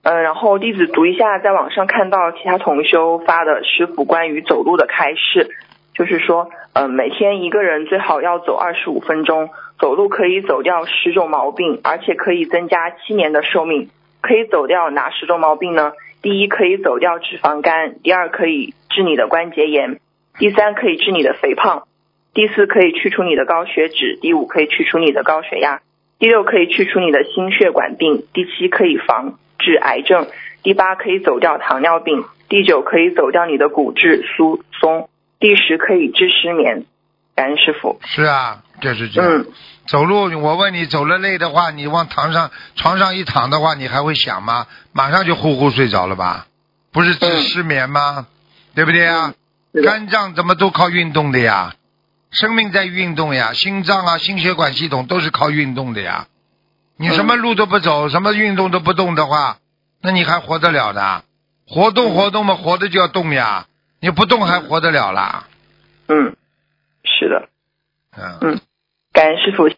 然后弟子读一下在网上看到其他同修发的师父关于走路的开示，就是说每天一个人最好要走25分钟，走路可以走掉10种毛病，而且可以增加7年的寿命。可以走掉哪10种毛病呢？第一，可以走掉脂肪肝；第二，可以治你的关节炎；第三，可以治你的肥胖；第四，可以去除你的高血脂；第五，可以去除你的高血压；第六，可以去除你的心血管病；第七，可以防治癌症；第八，可以走掉糖尿病；第九，可以走掉你的骨质疏松；第10，可以治失眠。感恩师父。 是啊，就是这样。走路，我问你，走了累的话，你往床上一躺的话，你还会想吗？马上就呼呼睡着了吧？不是治失眠吗？对不对啊？肝脏怎么都靠运动的呀？生命在运动呀，心脏啊、心血管系统都是靠运动的呀。你什么路都不走，什么运动都不动的话，那你还活得了的？活动嘛，活着就要动呀，你不动还活得了啦？ 是的。感恩师父。